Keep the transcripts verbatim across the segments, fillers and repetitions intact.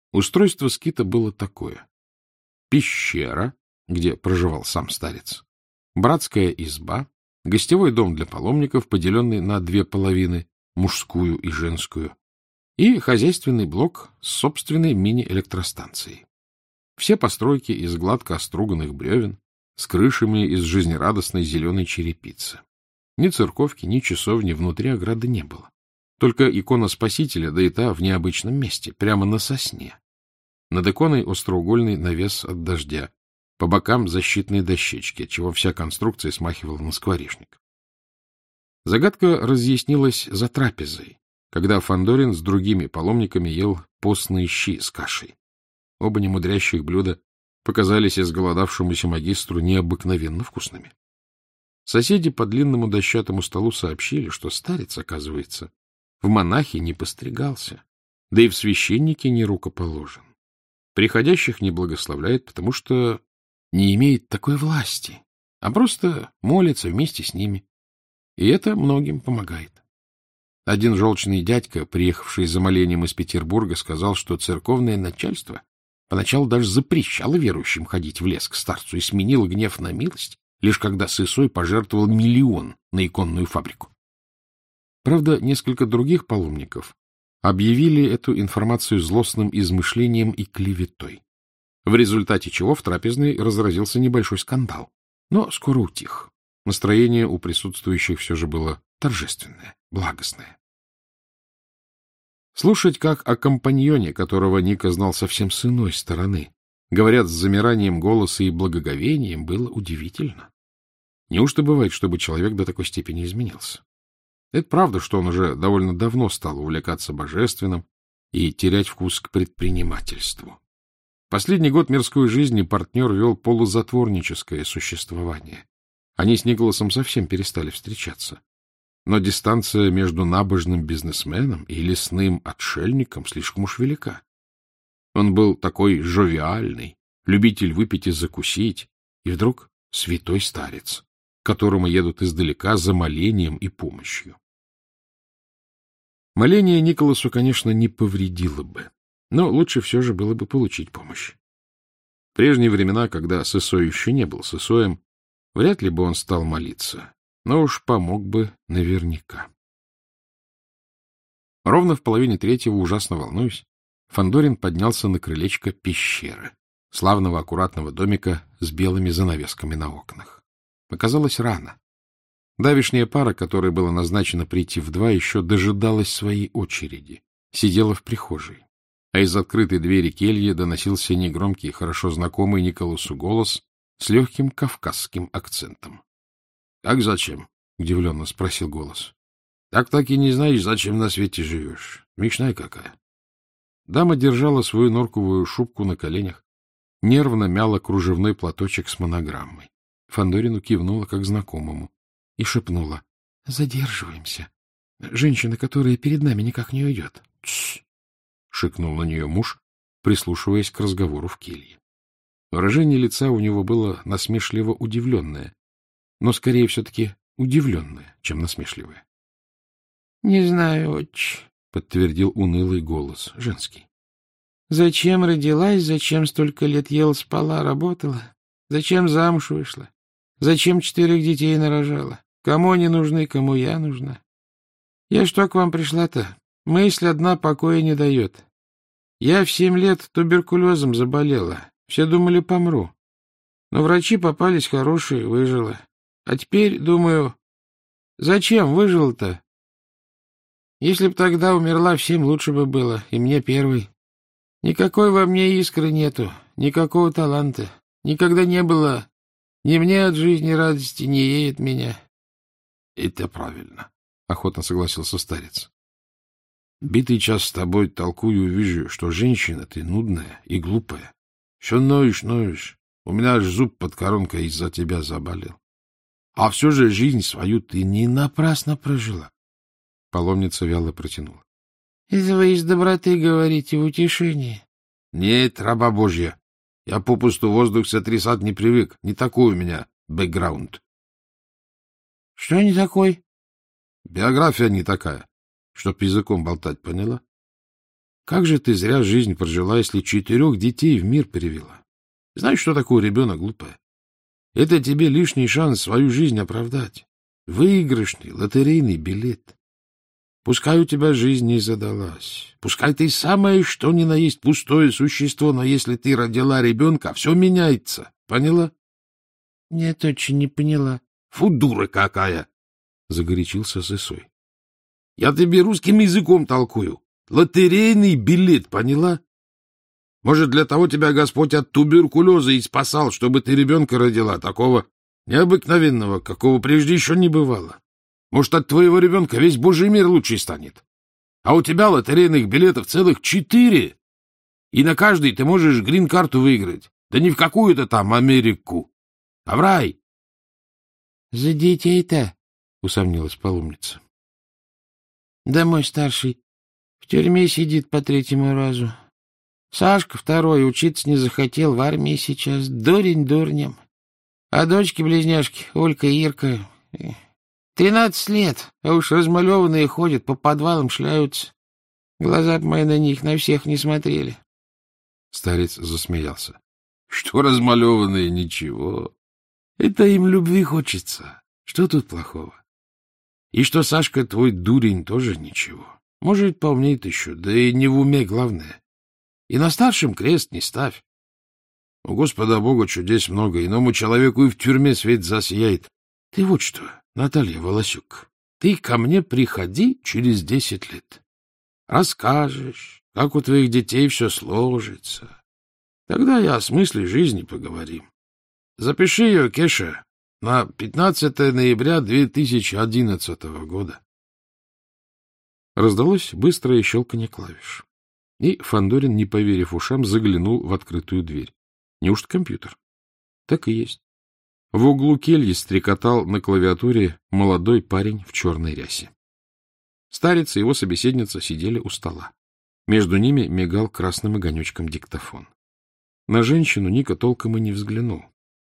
Устройство скита было такое. Пещера, где проживал сам старец, братская изба, гостевой дом для паломников, поделенный на две половины, мужскую и женскую, и хозяйственный блок с собственной мини-электростанцией. Все постройки из гладко оструганных бревен, с крышами из жизнерадостной зеленой черепицы. Ни церковки, ни часовни внутри ограды не было. Только икона Спасителя, да и та в необычном месте, прямо на сосне. Над иконой остроугольный навес от дождя, по бокам защитные дощечки, отчего вся конструкция смахивала на скворечник. Загадка разъяснилась за трапезой, когда Фандорин с другими паломниками ел постные щи с кашей. Оба немудрящих блюда показались изголодавшемуся магистру необыкновенно вкусными. Соседи по длинному дощатому столу сообщили, что старец, оказывается, в монахи не постригался, да и в священнике не рукоположен. Приходящих не благословляет, потому что не имеет такой власти, а просто молится вместе с ними. И это многим помогает. Один желчный дядька, приехавший за молением из Петербурга, сказал, что церковное начальство поначалу даже запрещало верующим ходить в лес к старцу и сменило гнев на милость, лишь когда Сысой пожертвовал миллион на иконную фабрику. Правда, несколько других паломников объявили эту информацию злостным измышлением и клеветой, в результате чего в трапезной разразился небольшой скандал, но скоро утих. Настроение у присутствующих все же было торжественное, благостное. Слушать, как о компаньоне, которого Ника знал совсем с иной стороны, говорят с замиранием голоса и благоговением, было удивительно. Неужто бывает, чтобы человек до такой степени изменился? Это правда, что он уже довольно давно стал увлекаться божественным и терять вкус к предпринимательству. Последний год мирской жизни партнер вел полузатворническое существование. Они с Николасом совсем перестали встречаться. Но дистанция между набожным бизнесменом и лесным отшельником слишком уж велика. Он был такой жовиальный, любитель выпить и закусить, и вдруг святой старец, к которому едут издалека за молением и помощью. Моление Николасу, конечно, не повредило бы, но лучше все же было бы получить помощь. В прежние времена, когда Сысой еще не был Сысоем, вряд ли бы он стал молиться, но уж помог бы наверняка. Ровно в половине третьего, ужасно волнуюсь, Фандорин поднялся на крылечко пещеры, славного аккуратного домика с белыми занавесками на окнах. Оказалось, рано. Давишняя пара, которой было назначено прийти в два, еще дожидалась своей очереди, сидела в прихожей, а из открытой двери кельи доносился негромкий, хорошо знакомый Николасу голос с легким кавказским акцентом. — Как зачем? — удивленно спросил голос. — Так так и не знаешь, зачем на свете живешь. Смешная какая. Дама держала свою норковую шубку на коленях, нервно мяла кружевной платочек с монограммой. Фандорину кивнула как знакомому и шепнула: — Задерживаемся. Женщина, которая перед нами, никак не уйдет. — Тссс! — шикнул на нее муж, прислушиваясь к разговору в келье. Выражение лица у него было насмешливо удивленное, но скорее все-таки удивленное, чем насмешливое. — Не знаю, отче, — подтвердил унылый голос, женский. — Зачем родилась, зачем столько лет ела, спала, работала? Зачем замуж вышла? Зачем четырех детей нарожала? Кому они нужны, кому я нужна? Я что к вам пришла-то? Мысль одна покоя не дает. Я в семь лет туберкулезом заболела. Все думали, помру. Но врачи попались хорошие, выжила. А теперь, думаю, зачем выжила-то? Если б тогда умерла, всем лучше бы было, и мне первой. Никакой во мне искры нету, никакого таланта. Никогда не было ни мне от жизни радости, ни ей от меня. — Это правильно, — охотно согласился старец. — Битый час с тобой толкую и вижу, что женщина ты нудная и глупая. Все ноешь, ноешь. У меня аж зуб под коронкой из-за тебя заболел. А все же жизнь свою ты не напрасно прожила. Паломница вяло протянула. — Это вы из доброты говорите, в утешении. — Нет, раба Божья. Я попусту воздух сотрясать не привык. Не такой у меня бэкграунд. — Что не такой? — Биография не такая, чтоб языком болтать, поняла? как же ты зря жизнь прожила, если четырех детей в мир привела? Знаешь, что такое ребенок глупый? Это тебе лишний шанс свою жизнь оправдать. Выигрышный лотерейный билет. Пускай у тебя жизнь не задалась. Пускай ты самое что ни на есть пустое существо, но если ты родила ребенка, все меняется. Поняла? — Нет, очень не поняла. — Фу, дура какая! — загорячился Сысой. — Я тебе русским языком толкую. Лотерейный билет, поняла? Может, для того тебя Господь от туберкулеза и спасал, чтобы ты ребенка родила, такого необыкновенного, какого прежде еще не бывало. Может, от твоего ребенка весь Божий мир лучший станет. А у тебя лотерейных билетов целых четыре. И на каждый ты можешь грин-карту выиграть. Да не в какую-то там Америку, а в рай. — За детей-то, — усомнилась паломница. — Да мой старший в тюрьме сидит по третьему разу. Сашка второй учиться не захотел, в армии сейчас. Дурень дурнем. А дочки-близняшки, Олька и Ирка... Тринадцать лет, а уж размалеванные ходят, по подвалам шляются. Глаза мои на них на всех не смотрели. Старец засмеялся. — Что размалеванные, ничего. Это им любви хочется. Что тут плохого? И что Сашка твой дурень, тоже ничего. Может, поумнеет еще, да и не в уме главное. И на старшем крест не ставь. У Господа Бога чудес много, иному человеку и в тюрьме свет засияет. Ты вот что, Наталья Волосюк, ты ко мне приходи через десять лет. Расскажешь, как у твоих детей все сложится. Тогда я о смысле жизни поговорим. Запиши ее, Кеша, на пятнадцатое ноября две тысячи одиннадцатого года. Раздалось быстрое щелканье клавиш. И Фандорин, не поверив ушам, заглянул в открытую дверь. Неужто компьютер? Так и есть. В углу кельи стрекотал на клавиатуре молодой парень в черной рясе. Старец и его собеседница сидели у стола. Между ними мигал красным огонечком диктофон. На женщину Ника толком и не взглянул.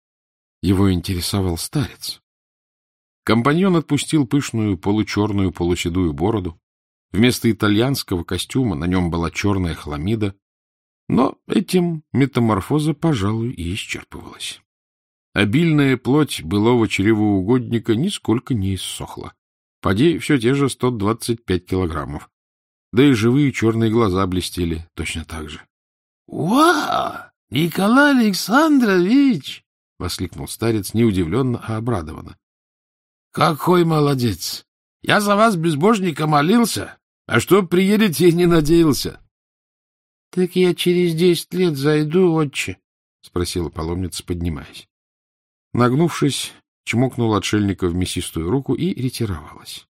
Его интересовал старец. Компаньон отпустил пышную получерную полуседую бороду. Вместо итальянского костюма на нем была черная хламида, но этим метаморфоза, пожалуй, и исчерпывалась. Обильная плоть былого чревоугодника нисколько не иссохла. Поди все те же сто двадцать пять килограммов. Да и живые черные глаза блестели точно так же. — Вау! Николай Александрович! — воскликнул старец не удивленно, а обрадованно. — Какой молодец! Я за вас, безбожника, молился, а что приедете, не надеялся. — Так я через десять лет зайду, отче? — спросила паломница, поднимаясь. Нагнувшись, чмокнул отшельника в мясистую руку и ретировалась.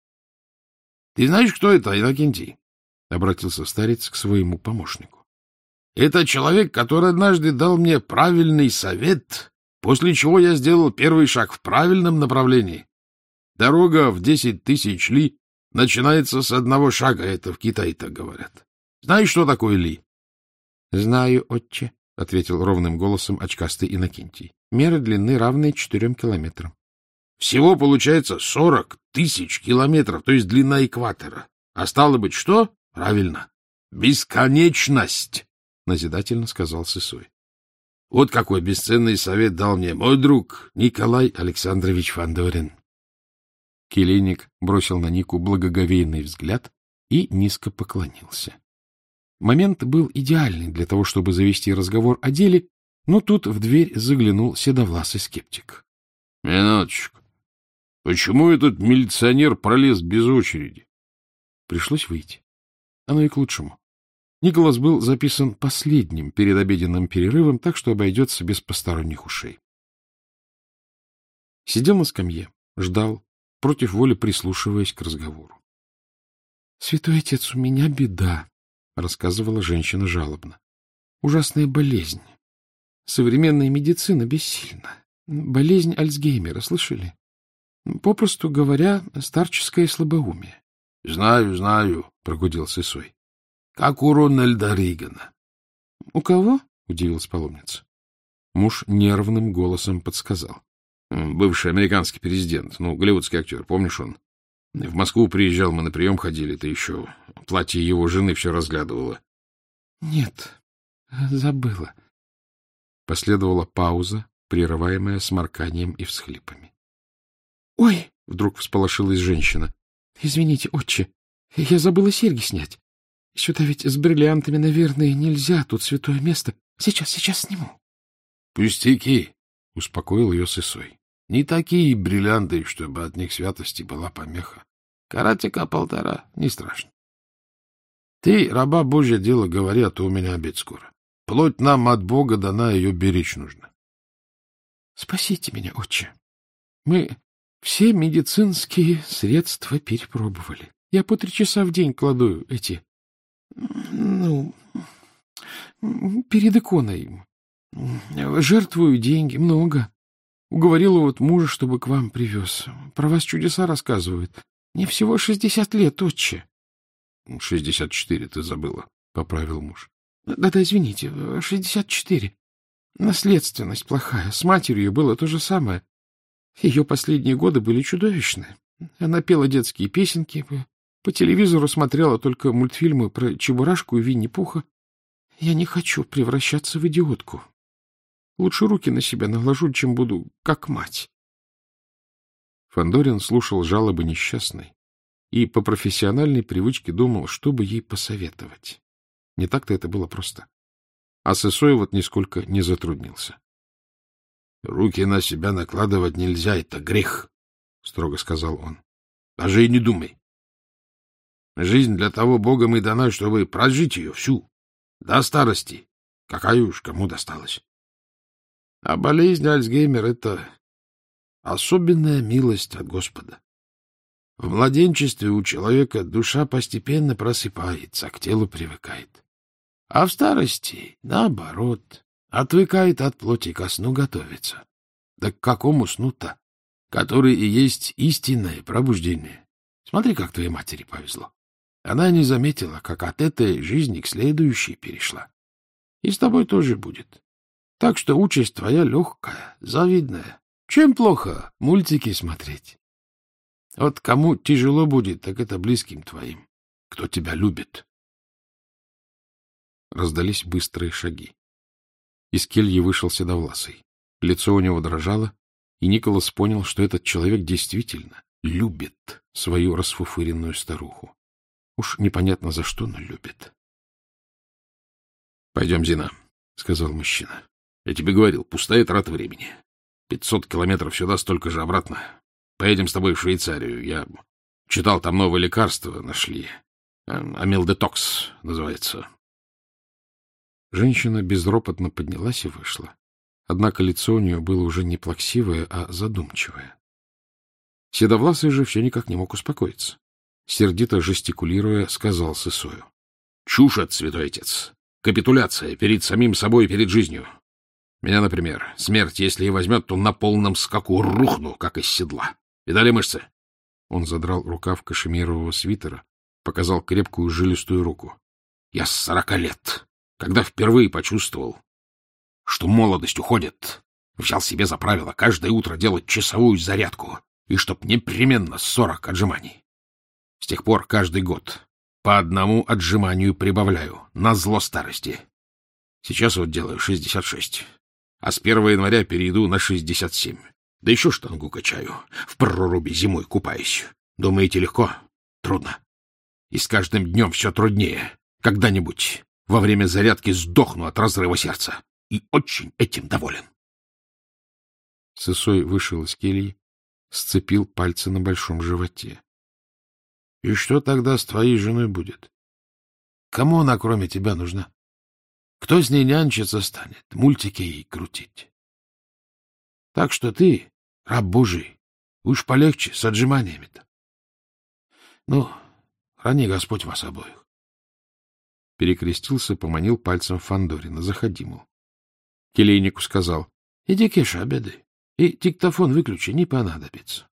— Ты знаешь, кто это, Иннокентий? — обратился старец к своему помощнику. — Это человек, который однажды дал мне правильный совет, после чего я сделал первый шаг в правильном направлении. Дорога в десять тысяч ли начинается с одного шага, это в Китае так говорят. Знаешь, что такое ли? — Знаю, отче, — ответил ровным голосом очкастый Иннокентий. — Меры длины равные четырем километрам. — Всего получается сорок тысяч километров, то есть длина экватора. А стало быть, что? Правильно. Бесконечность, — назидательно сказал Сысой. Вот какой бесценный совет дал мне мой друг Николай Александрович Фандорин. Келейник бросил на Нику благоговейный взгляд и низко поклонился. Момент был идеальный для того, чтобы завести разговор о деле, но тут в дверь заглянул седовласый скептик. — Минуточку. Почему этот милиционер пролез без очереди? Пришлось выйти. Оно и к лучшему. Николас был записан последним перед обеденным перерывом, так что обойдется без посторонних ушей. Сидел на скамье, ждал, против воли прислушиваясь к разговору. — Святой отец, у меня беда, — рассказывала женщина жалобно. — Ужасная болезнь. Современная медицина бессильна. Болезнь Альцгеймера, слышали? Попросту говоря, старческое слабоумие. — Знаю, знаю, — прогудел Сысой. — Как у Рональда Рейгана. — У кого? — удивилась паломница. Муж нервным голосом подсказал. — Бывший американский президент, ну, голливудский актер, помнишь он? В Москву приезжал, мы на прием ходили, ты еще платье его жены все разглядывала. — Нет, забыла. Последовала пауза, прерываемая сморканием и всхлипами. — Ой! — вдруг всполошилась женщина. — Извините, отче, я забыла серьги снять. Сюда ведь с бриллиантами, наверное, нельзя, тут святое место. Сейчас, сейчас сниму. — Пустяки! — успокоил ее Сысой. — Не такие бриллианты, чтобы от них святости была помеха. Каратика полтора, не страшно. Ты, раба Божье дело, говори, а то у меня обед скоро. Плоть нам от Бога дана, ее беречь нужно. — Спасите меня, отче. Мы все медицинские средства перепробовали. Я по три часа в день кладу эти... Ну, перед иконой. Жертвую деньги, много. Уговорила вот мужа, чтобы к вам привез. Про вас чудеса рассказывают. Мне всего шестьдесят лет, отче. — Шестьдесят четыре, ты забыла, — поправил муж. Да-да, извините, шестьдесят четыре. Наследственность плохая. С матерью было то же самое. Ее последние годы были чудовищные. Она пела детские песенки, по телевизору смотрела только мультфильмы про Чебурашку и Винни-Пуха. Я не хочу превращаться в идиотку. Лучше руки на себя наложу, чем буду как мать. Фандорин слушал жалобы несчастной и по профессиональной привычке думал, что бы ей посоветовать. Не так-то это было просто. А Сысой вот нисколько не затруднился. — Руки на себя накладывать нельзя, это грех, — строго сказал он. — Даже и не думай. Жизнь для того Богом и дана, чтобы прожить ее всю, до старости, какая уж кому досталась. А болезнь Альцгеймер — это особенная милость от Господа. В младенчестве у человека душа постепенно просыпается, к телу привыкает. А в старости, наоборот, отвыкает от плоти, ко сну готовится. Да к какому сну-то, который и есть истинное пробуждение? Смотри, как твоей матери повезло. Она не заметила, как от этой жизни к следующей перешла. И с тобой тоже будет. Так что участь твоя легкая, завидная. Чем плохо мультики смотреть? Вот кому тяжело будет, так это близким твоим, кто тебя любит. Раздались быстрые шаги. Из кельи вышел Седовласый. Лицо у него дрожало, и Николас понял, что этот человек действительно любит свою расфуфыренную старуху. Уж непонятно за что, но любит. — Пойдем, Зина, — сказал мужчина. — Я тебе говорил, пустая трата времени. Пятьсот километров сюда, столько же обратно. Поедем с тобой в Швейцарию. Я читал, там новое лекарство нашли. Амилдетокс называется. Женщина безропотно поднялась и вышла. Однако лицо у нее было уже не плаксивое, а задумчивое. Седовласый же все никак не мог успокоиться. Сердито жестикулируя, сказал Сысою: — Чушь это, святой отец! Капитуляция перед самим собой и перед жизнью. Меня, например, смерть, если и возьмет, то на полном скаку рухну, как из седла. Видали мышцы? Он задрал рукав кашемирового свитера, показал крепкую жилистую руку. Я с сорока лет, когда впервые почувствовал, что молодость уходит, взял себе за правило каждое утро делать часовую зарядку, и чтоб непременно сорок отжиманий. С тех пор каждый год по одному отжиманию прибавляю, назло старости. Сейчас вот делаю шестьдесят шесть, а с первого января перейду на шестьдесят семь. Да еще штангу качаю, в проруби зимой купаюсь. Думаете, легко? Трудно. И с каждым днем все труднее. Когда-нибудь во время зарядки сдохну от разрыва сердца. И очень этим доволен. Сысой вышел из кельи, сцепил пальцы на большом животе. — И что тогда с твоей женой будет? Кому она, кроме тебя, нужна? Кто с ней нянчиться станет, мультики ей крутить? Так что ты, раб Божий, уж полегче с отжиманиями-то. Ну, храни Господь вас обоих. Перекрестился, поманил пальцем Фандорина. Заходи, мол. Келейнику сказал: — Иди, Кеша, обедай. И диктофон выключи, не понадобится.